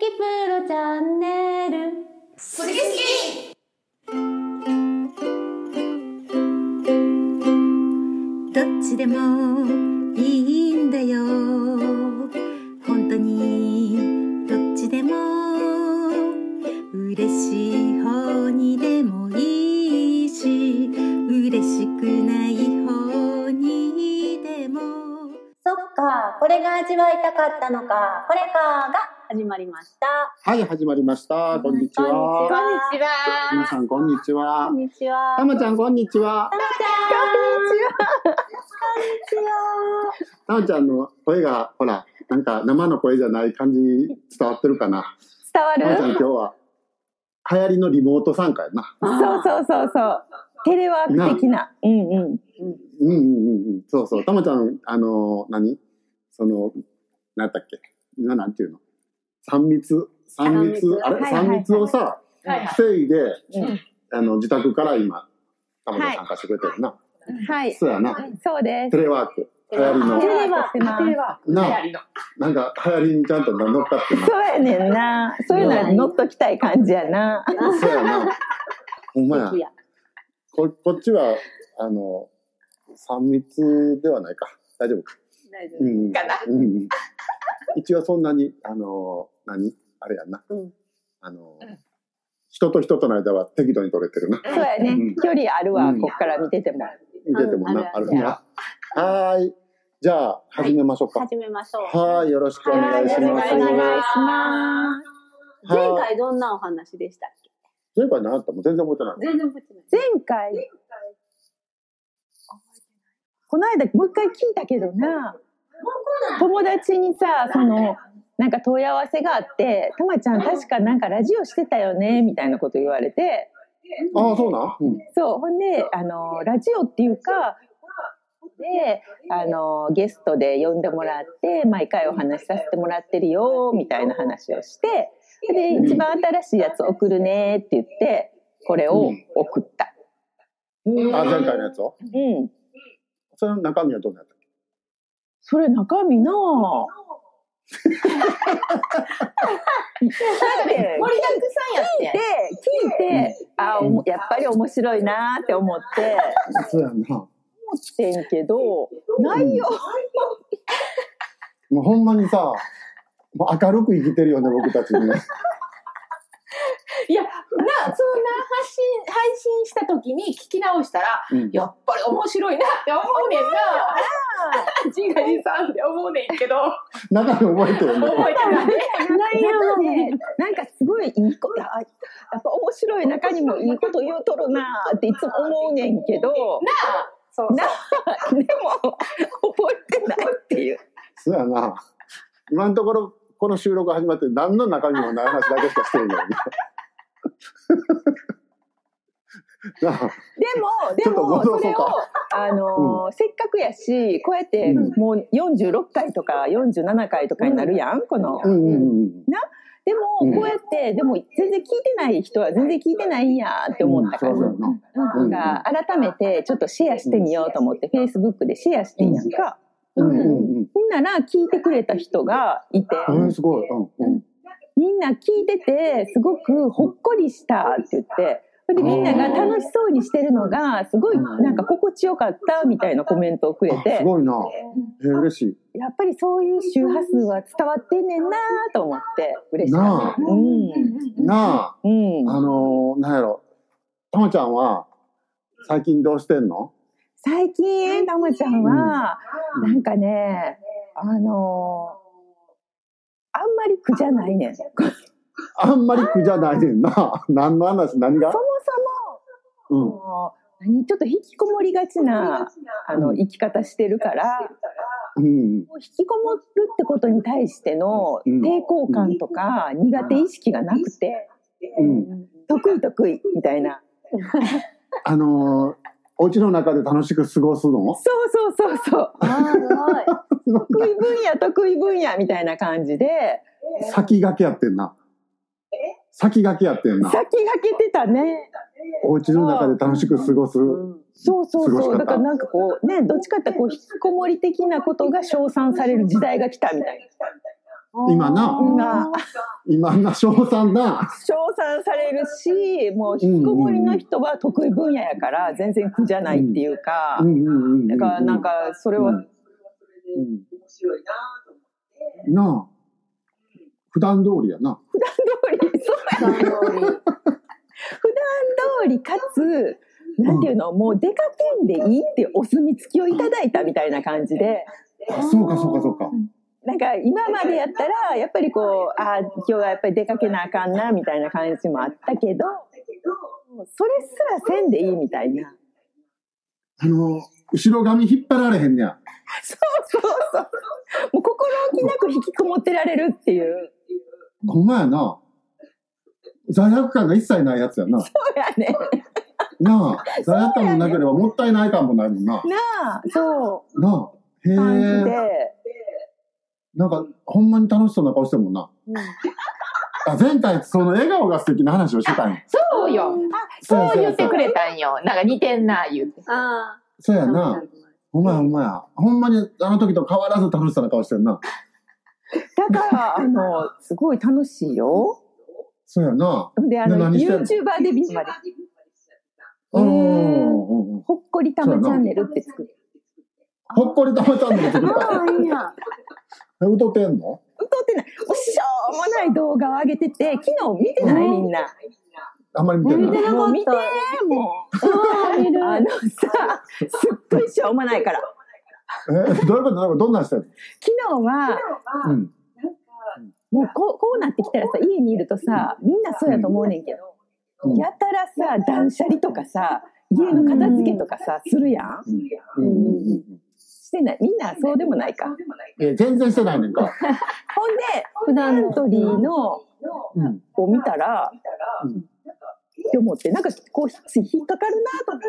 プロチャンネル好き好き。 どっちでもいいんだよ、本当にどっちでも嬉しい方にでもいいし、嬉しくない方にでも。 そっか、これが味わいたかったのか、これかが始まりました。 はい、始まりました。こんにちは。 こんにちは。 皆さん、こんにちは。 こんにちは。 たまちゃん、こんにちは。 たまちゃん、こんにちは。 たまちゃんの声が、ほら、なんか生の声じゃない感じ伝わってるかな。 伝わたまちゃん、 る？ 今日は流行りのリモート参加やな。 そう。テレワーク的な。 そうそう。たまちゃん、何なんだっけ、なんていうの、3密をさ、防いで、自宅から今、たまちゃん参加してくれてるな。 はい。 そうやな。 そうです。 テレワーク。流行りの。 テレワークな、なんか流行りにちゃんと乗っかってな。 そうやねんな。そういうのは乗っときたい感じやな。 そうやな。ほんまや。こっちは、3密ではないか。大丈夫か。 大丈夫かな。 一応そんなに、あれやんな。人と人との間は適度に取れてるな。 そうやね。距離あるわ、こっから見てても。 見ててもな、あるな。はーい。じゃあ、始めましょうか。 始めましょう。 はい、よろしくお願いします。 お願いします。 前回どんなお話でしたっけ？ 前回何あったも全然覚えてない。 全然覚えてない。 前回、この間もう一回聞いたけどな、友達にさ、なんか問い合わせがあって、たまちゃん確かなんかラジオしてたよねみたいなこと言われて、 ああ、そうなん。 そう、ほんで、ラジオっていうか、で、ゲストで呼んでもらって、毎回お話しさせてもらってるよ、みたいな話をして、で、一番新しいやつ送るねって言って、これを送った。 前回のやつを。それの中身はどうなったっけ？ それ中身なぁ。 盛りだくさんやって。 聞いて、やっぱり面白いなって思って、 そうやな。 思ってんけど、ないよ。 もうほんまにさ、もう明るく生きてるよね、僕たちね。 いや、そんな配信した時に聞き直したら、やっぱり面白いなって思うねんな。自画自賛で思うねんけど。 中身覚えてるね。 覚えてない。 なんかすごいいいこと、やっぱ面白い中にもいいこと言うとるなっていつも思うねんけど、 そうでも覚えてないっていう。 そうやな。今のところこの収録始まって何の中身もない話だけしかしてるんだよね。 でもそれをせっかくやし、こうやってもう46回とか47回とかになるやん、このな。でもこうやってでも全然聞いてない人は全然聞いてないんやって思ったから、なんか改めてちょっとシェアしてみようと思って Facebook でシェアしてんやんか。ほんなら聞いてくれた人がいて、 すごい。 みんな聞いててすごくほっこりしたって言って、でみんなが楽しそうにしてるのがすごいなんか心地よかったみたいなコメントをくれて、 すごいな。嬉しい。 やっぱりそういう周波数は伝わってんねんなと思って嬉しかった。 なんやろ、たまちゃんは最近どうしてんの？ 最近たまちゃんはなんかね、あんまり苦じゃないねん。 あんまり苦じゃないねんな。何の話？何が？ そもそも、ちょっと引きこもりがちな生き方してるから、引きこもるってことに対しての抵抗感とか苦手意識がなくて、得意みたいな。 お家の中で楽しく過ごすの？ そう。得意分野みたいな感じで。 先駆けやってんな。先駆けてたね。 お家の中で楽しく過ごす。 そう。だからなんかこうね、どっちかってこう引きこもり的なことが称賛される時代が来たみたいな。 今な。 今な称賛な。 称賛されるし、もう引きこもりの人は得意分野やから全然苦じゃないっていうか、だからなんかそれは、面白いなと思って。 なあ。普段通りやな。 普段通り、そうやな。普段通りかつ、なんていうの、もう出かけんでいいってお墨付きをいただいたみたいな感じで。 そうかそうかそうか。 なんか今までやったらやっぱりこう今日はやっぱり出かけなあかんなみたいな感じもあったけど、それすらせんでいいみたいな。 後ろ髪引っ張られへんねや。 そう。もう心置きなく引きこもってられるっていう。 ほんまやな。罪悪感が一切ないやつやな。 そうやね。 なあ、罪悪感もなければもったいない感もないもんな。 なあ、そう。 なあ、へえ。 感じで。 なんか、ほんまに楽しそうな顔してるもんな。前回、その笑顔が素敵な話をしてたんや。 そうよ。そう言ってくれたんよ。なんか似てんな、言うて。 そうやな。ほんまや。ほんまにあの時と変わらず楽しそうな顔してるな。 だから、すごい楽しいよ。 そうやな。 で、YouTuber デビューまで。ほっこりたまチャンネルって作って。 ほっこりたまチャンネル作った。歌ってんの？ 歌ってない。しょうもない動画を上げてて、昨日見てないみんな。 あんまり見てない。 もう見て、もう。さ、すっごいしょうもないから。 どういうことどんなんしてんの？ 昨日は、もうこうなってきたらさ、家にいるとさ、みんなそうやと思うねんけど、やたらさ、断捨離とかさ、家の片付けとかさ、するやん。してない。みんなそうでもないか。 全然してないねんか。 ほんで、普段トリーのを見たら、って思って、なんかこう引っかかるなと思って、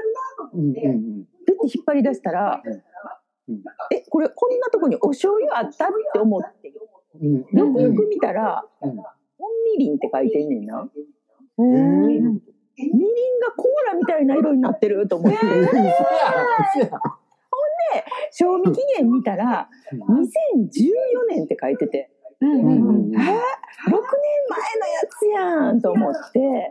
ピッて引っ張り出したら、これこんなとこにお醤油あったって思って、よくよく見たら、本みりんって書いてんねんな。みりんがコーラみたいな色になってると思って。ほんで、賞味期限見たら、2014年って書いてて、6年前のやつやんと思って、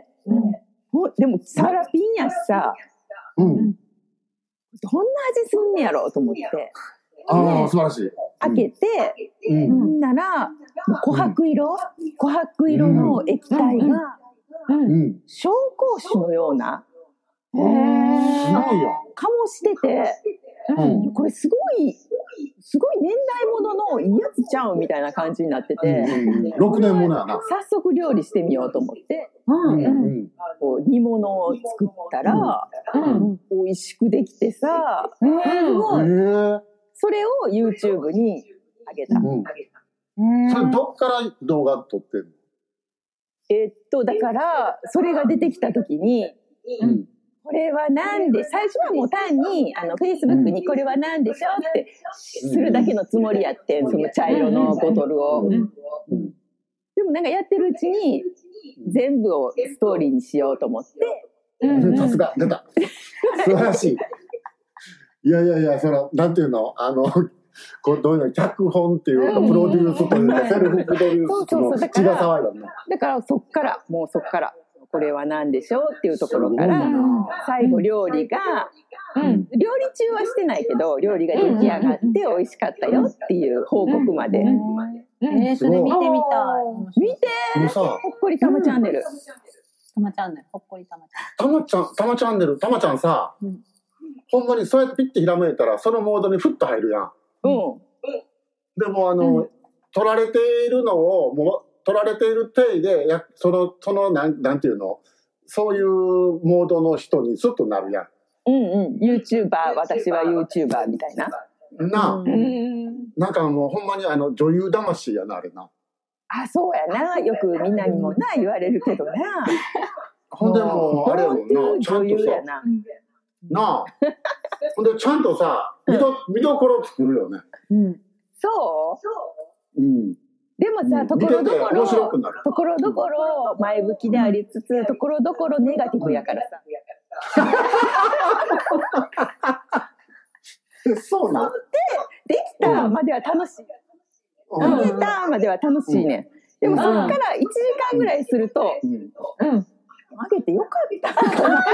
でもサラピンやしさ、どんな味すんねやろと思って。 素晴らしい。 開けて、なら、琥珀色の液体が、紹興酒のような、 すごいよ。 醸してて、これすごい年代物のいいやつちゃうみたいな感じになってて、 6年ものやな。 早速料理してみようと思って、こう煮物を作ったら、美味しくできてさ、すごい。それを YouTube に上げた。 それどっから動画撮ってんの？ だからそれが出てきた時に、これはなんで、最初はもう単にFacebook にこれはなんでしょってするだけのつもりやってん、その茶色のボトルを。でもなんかやってるうちに全部をストーリーにしようと思って。 さすが出た。素晴らしい。いやそのなんていうのこうどういうの脚本っていうかプロデュースというかセルフプロデュースの血が騒いだね。 だからそっからこれは何でしょうっていうところから最後料理が、料理中はしてないけど料理が出来上がって美味しかったよっていう報告まで。 それ見てみたい。 見てほっこりたまチャンネル。 たまチャンネル、ほっこりたまチャンネル、たまちゃんさ、ほんまにそうやってピッてひらめいたらそのモードにフッと入るやん。でも取られているのを取られている体でそのなんていうの、そういうモードの人にスッとなるやん。 YouTuber、私は YouTuber みたいな。 なんかもうほんまに女優魂やな、あれな。 そうやな。よくみんなにもな言われるけどな。 ほんでもあれやもんな、ちゃんとさ。ほんでちゃんとさ、見どころ作るよね。 そう？でもさ、ところどころ前向きでありつつ、ところどころネガティブやからさ。 そうなん？ できたまでは楽しい。できたまでは楽しいね。 でもそっから1時間ぐらいすると、あげてよかったかな。いつものパタ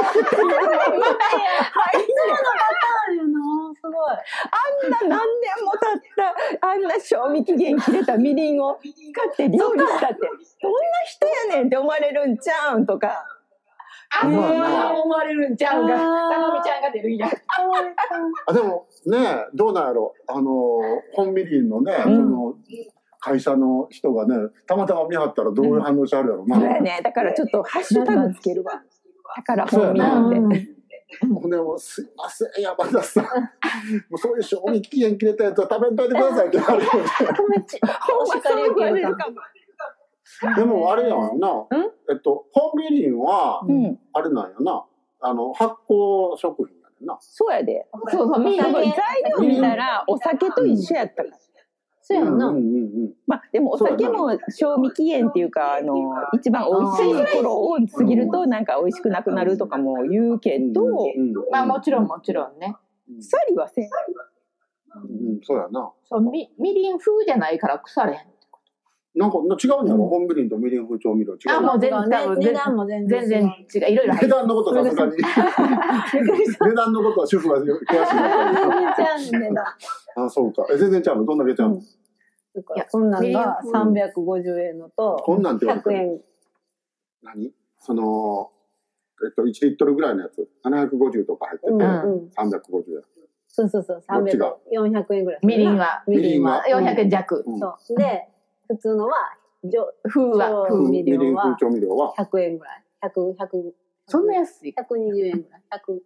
ーンよな、すごい。 あんな何年も経ったあんな賞味期限切れたみりんを使って料理したってどんな人やねんって思われるんちゃうんとか。 思われるんちゃうが、たまみちゃんが出るんや。 でもね、どうなんやろ、本みりんのね、その会社の人がね、たまたま見張ったらどういう反応しはるやろな。 そうやね、だからちょっとハッシュタグつけるわ。だから本みりんって。 ほんでもうすいません、山田さん。もうそういう賞味期限切れたやつは食べんといてくださいって言われるよね。 ほんまそう言われるかも。 でもあれやんな、本みりんは、あれなんやな、発酵食品やねんな。 そうやで。そう、材料見たらお酒と一緒やったから。 そうやんな。 まあでもお酒も賞味期限っていうか、一番美味しい頃を過ぎるとなんか美味しくなくなるとかも言うけど、 まあもちろんね。 腐りはせん。 そうやな。 そう、みりん風じゃないから腐れへん。 なんか違うんやろ、本みりんとみりん風調味料違う。 もう全然値段も全然違う。いろいろ値段のことさすがに。値段のことは主婦が詳しいから。 全然ちゃう値段。 あ、そうか。全然ちゃうの。どんだけちゃうの？ いや、こんなんが350円のと、 こんなんって 100円。 何？その1リットルぐらいのやつ、750とか入ってて、350円。 そう、300、400円ぐらい。 みりんは400円弱。 そう。で、普通のは、 風みりん風調味料は 100円ぐらい。100、 そんな安い。 120円ぐらい。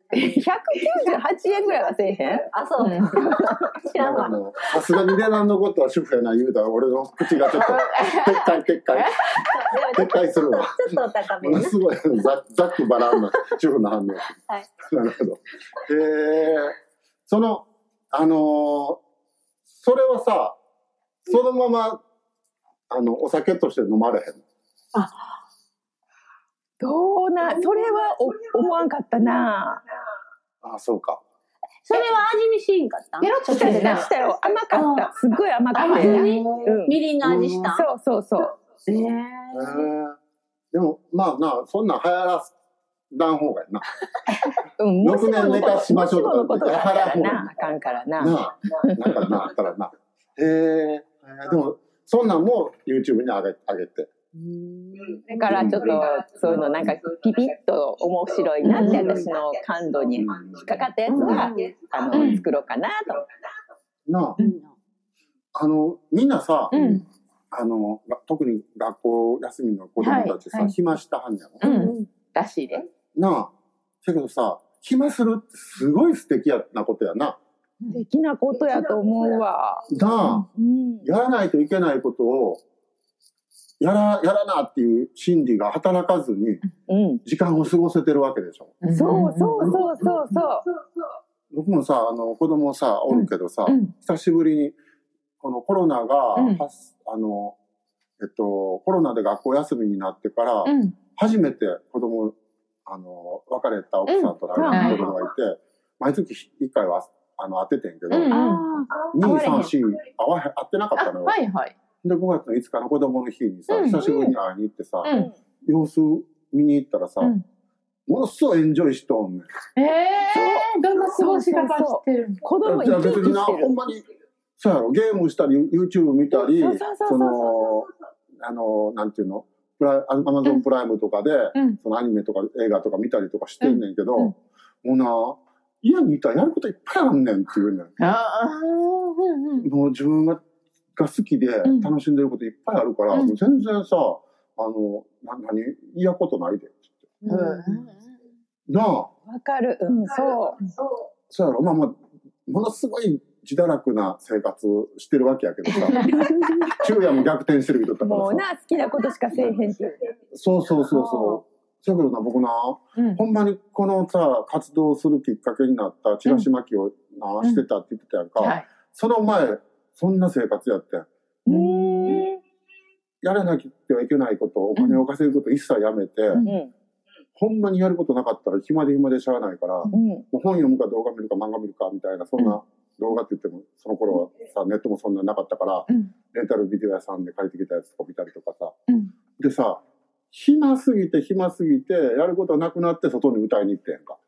198円ぐらいはせえへん？ あ、そう。知らんわ。 さすがに値段のことは主婦やな言うたら、俺の口がちょっと撤回するわ。 ちょっと高めものすごいざっくばらんな主婦の反応。 はい。 なるほど。そのそれはさ、そのままお酒として飲まれへん？ それは思わんかったな。 あ、そうか。 それは味見しんかったん？ ペロッとしたよ。甘かった。すっごい甘くて。 みりんの味したん？ そう。 でもまあな、そんなん流行らん方がいいな。 6 年寝かしましょうとかって流行らんな。あかんからな。 なんかな、あったらな。でもそんなんも YouTube に上げて。 だからちょっとそういうのなんかピピッと面白いなって私の感度に引っかかったやつは作ろうかなと思った。 みんなさ、特に学校休みの子供たちさ、暇したはんやろ。 らしいで。 なあ。だけどさ、暇するってすごい素敵なことやな。 素敵なことやと思うわ。 なあ。やらないといけないことをやらなっていう心理が働かずに時間を過ごせてるわけでしょ。 そう。 僕もさ、子供さおるけどさ、久しぶりにこのコロナが、コロナで学校休みになってから、初めて子供別れた奥さんと子供がいて、毎月1回は会っててんけど、2、3、4会ってなかったのよ。で、5月の5日の子供の日にさ、久しぶりに会いに行ってさ、様子見に行ったらさ、ものすごいエンジョイしとんねん。 どんな過ごし方してるの？ 子供じゃあ別にな、ほんまに、そうやろ、ゲームしたり、YouTube 見たり、なんていうの、Amazon プライムとかで、そのアニメとか映画とか見たりとかしてんねんけど、もうな、家にいたらやることいっぱいあんねんって言うねん。もう自分が好きで楽しんでることいっぱいあるから、もう全然さ、嫌ことないで。なあ。 わかる。そう。 そうやろ。まあ、ものすごい自堕落な生活してるわけやけどさ。昼夜も逆転してる人だからさ。 もうな、好きなことしかせえへんっていう。 そう。そうやけどな、僕な、ほんまにこのさ、活動するきっかけになったチラシ巻きをしてたって言ってたやんか。その前、そんな生活やって。やらなきゃいけないこと、お金を稼ぐこと一切やめて、ほんまにやることなかったら暇でしゃあないから、もう本読むか動画見るか漫画見るかみたいな、そんな動画って言っても、その頃はさ、ネットもそんななかったから、レンタルビデオ屋さんで借りてきたやつとか見たりとかさ。でさ、暇すぎて、やることなくなって外に歌いに行ってんか。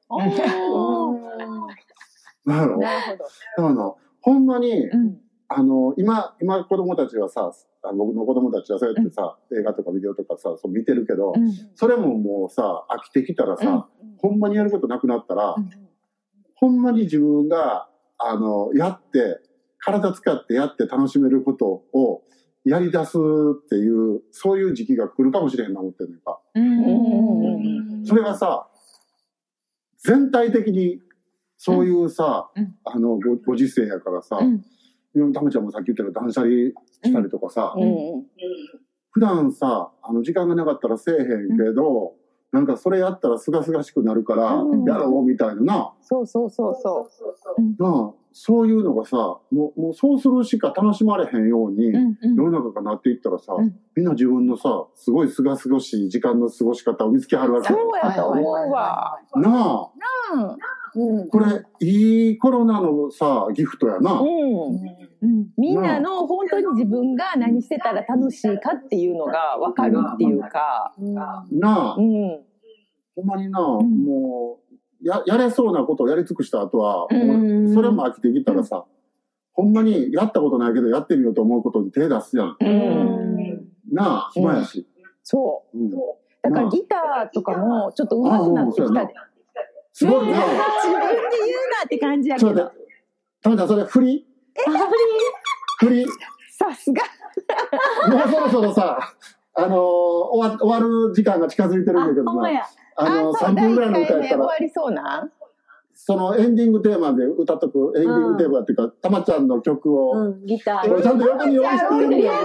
なるほど。だからほんまに、今子供たちはさ、僕の子供たちはそうやってさ、映画とかビデオとかさ、そう見てるけど、それももうさ、飽きてきたらさ、ほんまにやることなくなったら、ほんまに自分が、やって、体使ってやって楽しめることをやり出すっていう、そういう時期が来るかもしれへんな思ってるのか。それがさ、全体的にそういうさ、ご時世やからさ、たまちゃんもさっき言ったけど断捨離したりとかさ、普段さ、時間がなかったらせえへんけど、なんかそれやったらすがすがしくなるから、やろうみたいなな。 そう。 そういうのがさ、もうそうするしか楽しまれへんように、世の中がなっていったらさ、みんな自分のさ、すごいすがすがしい時間の過ごし方を見つけはるわけ。 そうやと思うわ。 なあ。これ、いいコロナのさ、ギフトやな。 みんなの本当に自分が何してたら楽しいかっていうのが分かるっていうか。 なあ。ほんまにな、もう、やれそうなことをやり尽くした後は、それも飽きてきたらさ、ほんまにやったことないけどやってみようと思うことに手出すやん。なあ、暇やし。 そう。だからギターとかもちょっと上手くなってきたで。 すごいな。 自分で言うなって感じやけど。 たまちゃん、それ振り？ さすが。 もうそろそろさ、終わる時間が近づいてるんだけどな。3分ぐらいの歌やったら。 終わりそうな。 そのエンディングテーマで歌っとく、エンディングテーマっていうか、たまちゃんの曲を。 ギター。 ちゃんと横に用意してるんだよ。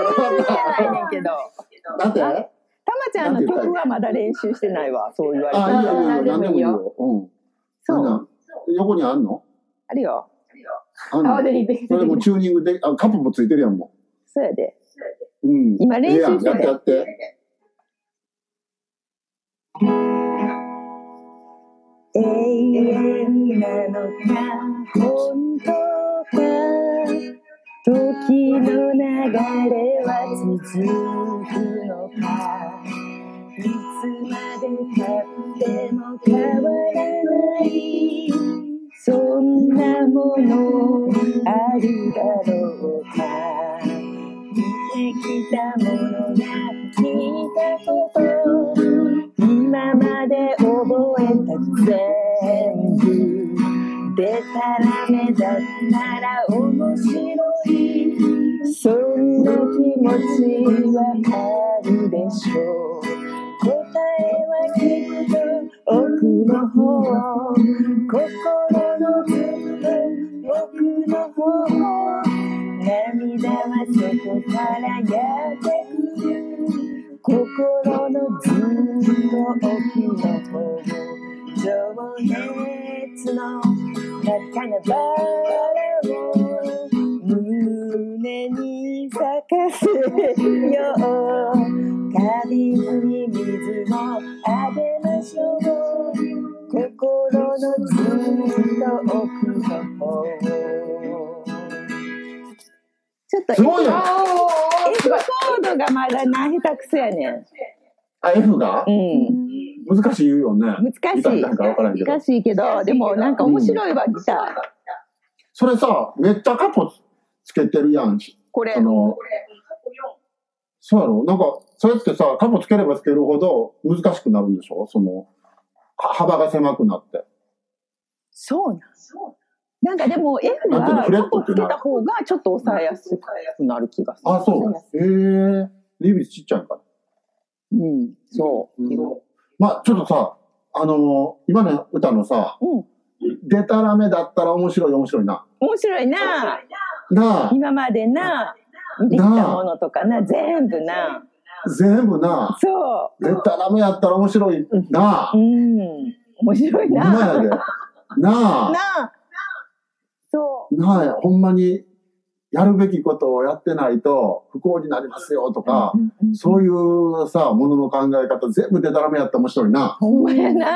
だってたまちゃんの曲はまだ練習してないわ、そう言われて。 いいよ、何でもいいよ。そう。横にあんの？ あるよ。 それもチューニングで、カップもついてるやんもん。 そうやで。今練習してて。 やって。 永遠なのか本当か時の流れは続くのかいつまで経っても変わらないそんなものあるだろうか見てきたものが聞いたこと今まで覚えた全部でたらめだったら面白いそんな気持ちわかるでしょう答えはきっと奥の方心のずっと奥の方涙はそこからやってくる心のずっと奥の方情熱の高なバラを胸に咲かせよう花瓶に水をあげましょう心のずっと奥の方ちょっとすごいよ F コードがまだ下手くそやねん。 F が？難しいよね。 難しいけど、でもなんか面白いわ、ギター。 それさ、めっちゃカポつけてるやん。 これ。 そうやろ？なんか、それってさ、カポつければつけるほど難しくなるんでしょ？幅が狭くなって。 そうなんかでも F はカポつけた方がちょっと抑えやすくなる気がする。 あ、そう。リビスちっちゃいから。 そう。 まあちょっとさ、今の歌のさ、デタラメだったら面白いな。 面白いな。 なあ。 今までな、見てきたものとかな、全部な。 そう。デタラメやったら面白いな。 面白いな。 ほんまやで。なあ。 そう。 なあ、ほんまに、 やるべきことをやってないと不幸になりますよとか、そういうさ、ものの考え方全部デタラメやったら面白いな。 ほんまやな。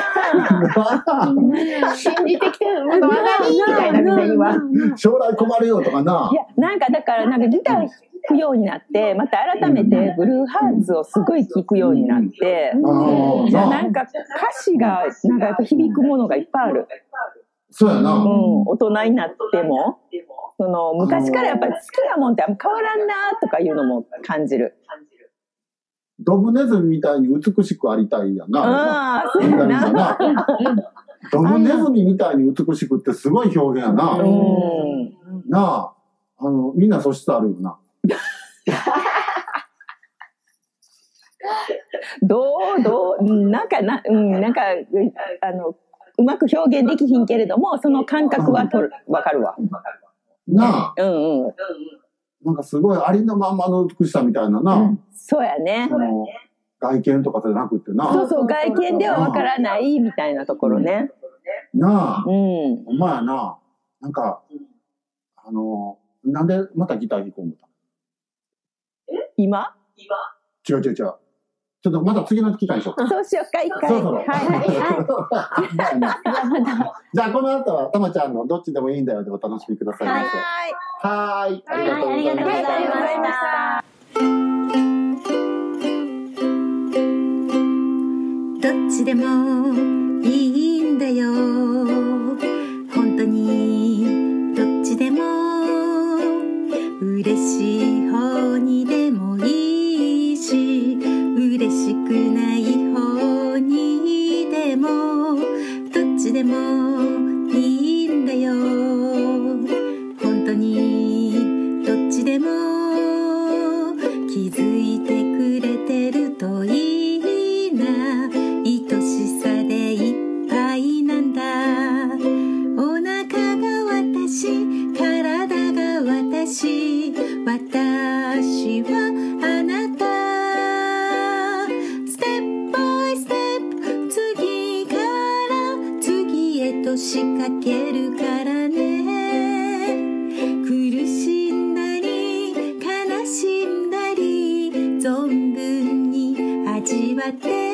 信じてきてるものは何みたいなみたいには。 将来困るよとかな。 いや、なんかだからギター弾くようになって、また改めてブルーハーツをすごい聴くようになって、なんか歌詞がなんかやっぱ響くものがいっぱいある。 そうやな。 大人になっても、その昔からやっぱり好きなもんって変わらんなとかいうのも感じる。 ドブネズミみたいに美しくありたいやんな。 ああ、そうやな。 ドブネズミみたいに美しくってすごい表現やな。なあ、みんな素質あるよな。なんかうまく表現できひんけれども、その感覚はわかるわ。 なあ。なんかすごいありのまんまの美しさみたいなな。 そうやね。 外見とかじゃなくてな。 そうそう、外見ではわからないみたいなところね。 なあ。ほんまやな。なんか、なんでまたギター弾こう思った？ 今？ 違う。ちょっとまた次の機会にしようか。 そうしようか、一回。 はい。じゃあこの後はたまちゃんのどっちでもいいんだよでお楽しみくださいませ。はい。ありがとうございました。 どっちでもいいんだよ。本当にどっちでも嬉しい方にでもいいし、嬉しくない方にでもどっちでもいいんだよ。本当にどっちでも気づいてくれてるといいな。愛しさでいっぱいなんだ。お腹が私、体が私、私はあなた。ステップバイステップ、次から次へと仕掛けるからね。苦しんだり悲しんだり存分に味わって